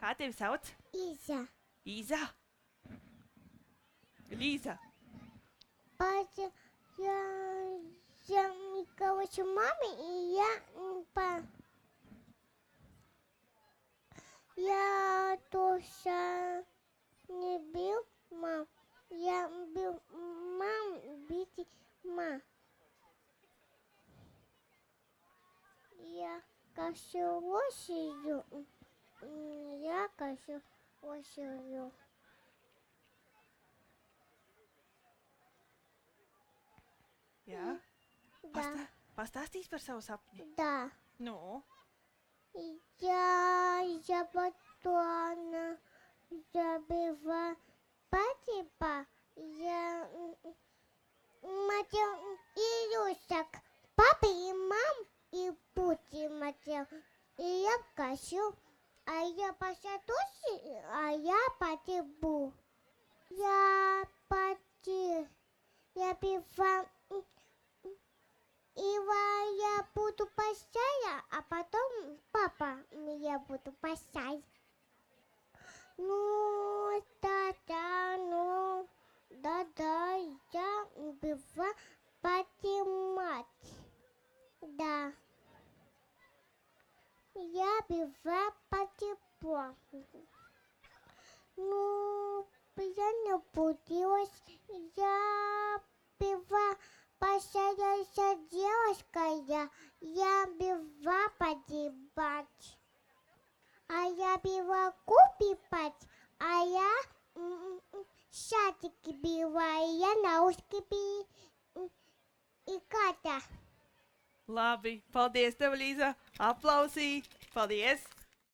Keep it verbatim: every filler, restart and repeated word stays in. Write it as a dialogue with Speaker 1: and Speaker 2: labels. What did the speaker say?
Speaker 1: Kā tevi sauc?
Speaker 2: Iza.
Speaker 1: Īza. Лиза.
Speaker 2: Патя, я, я, короче, маме, и я, м, по... Я тоже не бил мам. Я бил мам, бить мам. Я кошелу сижу. М, Я кошелу сижу.
Speaker 1: Jā.
Speaker 2: Да,
Speaker 1: Pastā, pastāstīs par savu sapni.
Speaker 2: да.
Speaker 1: Nu,
Speaker 2: Я, я потом забила папа. Я смотрел Илюшек. Папа и мам, и Пути смотрел. И я косил. А я посадусь, а я потебу. Я поти. Я пива. Ива, я буду пасать, а потом папа я буду пасать. Ну, да-да, ну, да-да, я бива понимать. Да. Я бива потепло. Ну, я не будилась, я бива посадился девушка, я, я бива погибать. А я бива купить, а я м, м, шатики бива, и я наушки би и Катя.
Speaker 1: labi. Paldies tev, Līza. Aplausī. Paldies.